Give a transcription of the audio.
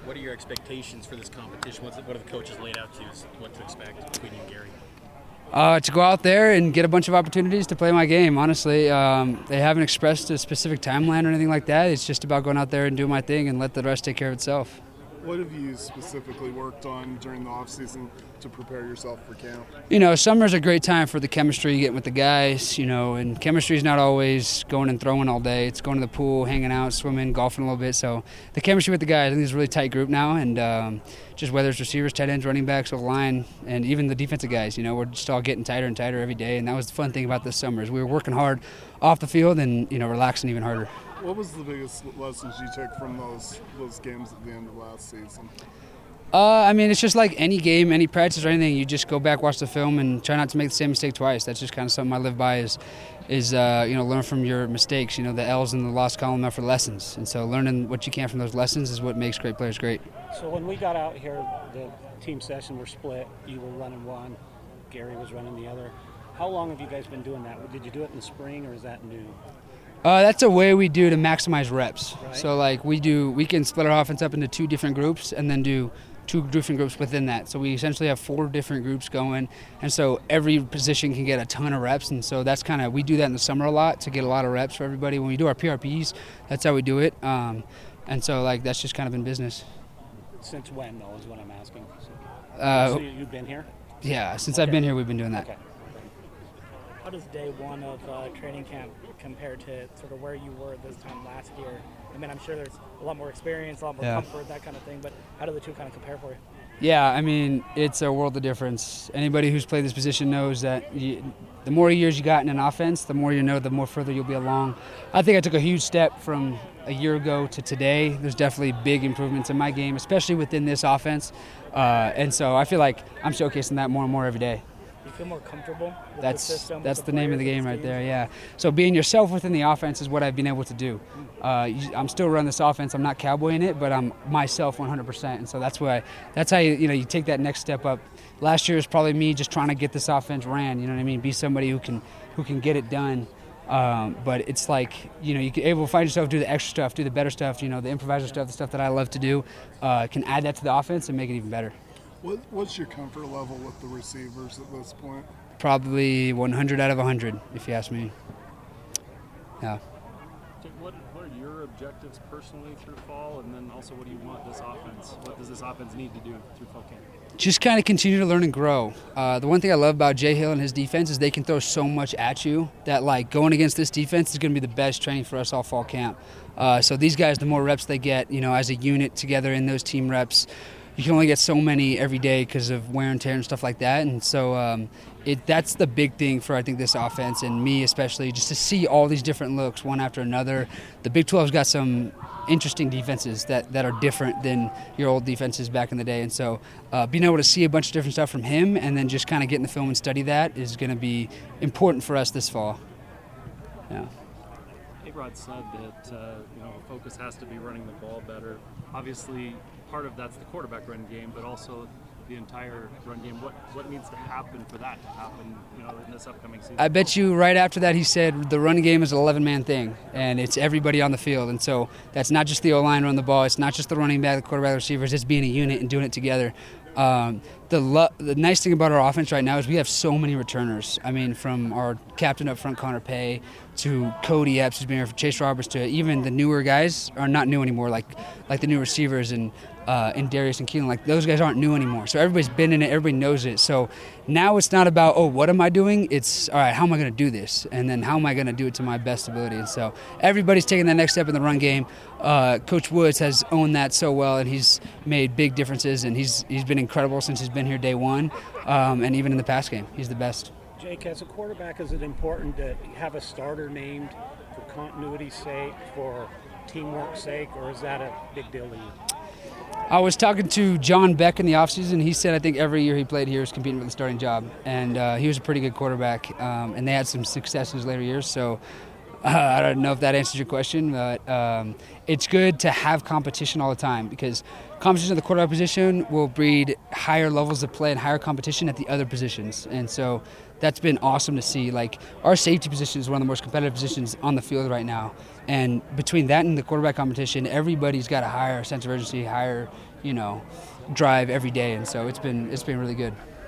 What are your expectations for this competition? What have the coaches laid out to you? What to expect between you and Gary? To go out there and get a bunch of opportunities to play my game, honestly. They haven't expressed a specific timeline or anything like that. It's just about going out there and doing my thing and let the rest take care of itself. What have you specifically worked on during the off-season to prepare yourself for camp? Summer's a great time for the chemistry you get with the guys, and chemistry's not always going and throwing all day. It's going to the pool, hanging out, swimming, golfing a little bit. So the chemistry with the guys, I think it's a really tight group now, and just whether it's receivers, tight ends, running backs, O-line, and even the defensive guys, we're just all getting tighter and tighter every day, and that was the fun thing about this summer is we were working hard off the field and, relaxing even harder. What was the biggest lessons you took from those games at the end of last season? It's just like any game, any practice or anything. You just go back, watch the film, and try not to make the same mistake twice. That's just kind of something I live by is learn from your mistakes. The L's in the loss column are for lessons. And so learning what you can from those lessons is what makes great players great. So when we got out here, the team session were split. You were running one, Gary was running the other. How long have you guys been doing that? Did you do it in the spring, or is that new? That's a way we do to maximize reps. Right. So we can split our offense up into 2 different groups and then do 2 different groups within that. So we essentially have 4 different groups going, and so every position can get a ton of reps. And so that's we do that in the summer a lot to get a lot of reps for everybody. When we do our PRPs, that's how we do it. And so that's just kind of in business. Since when, though, is what I'm asking. So you've been here? Yeah, since I've been here, we've been doing that. Okay. How does day one of training camp compare to sort of where you were this time last year? I'm sure there's a lot more experience, a lot more comfort, that kind of thing, but how do the two kind of compare for you? Yeah, it's a world of difference. Anybody who's played this position knows that the more years you got in an offense, the more you know, the more further you'll be along. I think I took a huge step from a year ago to today. There's definitely big improvements in my game, especially within this offense. And so I feel like I'm showcasing that more and more every day. You feel more comfortable with that's the system? That's the name of the game right there, yeah. So being yourself within the offense is what I've been able to do. I'm still running this offense. I'm not cowboying it, but I'm myself 100%. And so that's how you take that next step up. Last year was probably me just trying to get this offense ran. Be somebody who can get it done. But it's you're able to find yourself do the extra stuff, do the better stuff, the improviser stuff, the stuff that I love to do, can add that to the offense and make it even better. What's your comfort level with the receivers at this point? Probably 100 out of 100, if you ask me. Yeah. What are your objectives personally through fall, and then also what do you want this offense? What does this offense need to do through fall camp? Just kind of continue to learn and grow. The one thing I love about Jay Hill and his defense is they can throw so much at you that going against this defense is going to be the best training for us all fall camp. So these guys, the more reps they get, as a unit together in those team reps, you can only get so many every day because of wear and tear and stuff like that. And so that's the big thing for, I think, this offense and me especially, just to see all these different looks one after another. The Big 12's got some interesting defenses that are different than your old defenses back in the day. And so being able to see a bunch of different stuff from him and then just kind of get in the film and study that is going to be important for us this fall. Yeah. A-Rod said that the focus has to be running the ball better. Obviously, part of that's the quarterback run game, but also the entire run game. What needs to happen for that to happen, in this upcoming season? I bet you right after that he said the run game is an 11-man thing, and it's everybody on the field. And so that's not just the O-line running the ball. It's not just the running back, the quarterback, the receivers. It's being a unit and doing it together. The nice thing about our offense right now is we have so many returners. From our captain up front, Connor Pay, to Cody Epps, who's been here for Chase Roberts, to even the newer guys are not new anymore, like the new receivers and Darius and Keelan. Those guys aren't new anymore. So everybody's been in it. Everybody knows it. So now it's not about, what am I doing? It's, all right, how am I going to do this? And then how am I going to do it to my best ability? And so everybody's taking that next step in the run game. Coach Woods has owned that so well, and he's made big differences, and he's been incredible since he's been here day one, and even in the pass game. He's the best. Jake, as a quarterback, is it important to have a starter named for continuity's sake, for teamwork's sake, or is that a big deal to you? I was talking to John Beck in the offseason. He said I think every year he played here was competing for the starting job, and he was a pretty good quarterback, and they had some success in his later years. So I don't know if that answers your question, but it's good to have competition all the time because competition at the quarterback position will breed higher levels of play and higher competition at the other positions. And so that's been awesome to see. Like, our safety position is one of the most competitive positions on the field right now. And between that and the quarterback competition, everybody's got a higher sense of urgency, higher, drive every day. And so it's been really good.